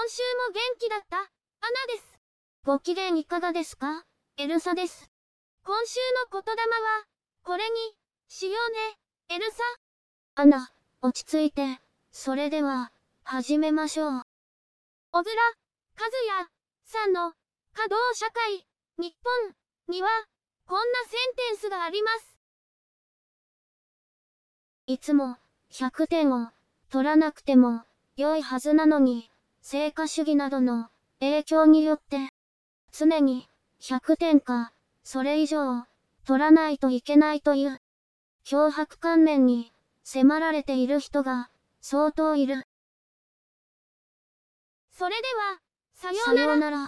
週も元気だった、アナです。ご機嫌いかがですか、エルサです。今週の言霊は、これに、しようね、エルサ。アナ、落ち着いて、それでは、始めましょう。小倉和也さんの、稼働社会、日本には、こんなセンテンスがあります。いつも、100点を、取らなくても、良いはずなのに、成果主義などの、影響によって、常に、100点か、それ以上、取らないといけないという、強迫観念に、迫られている人が、相当いる。それでは、さようなら。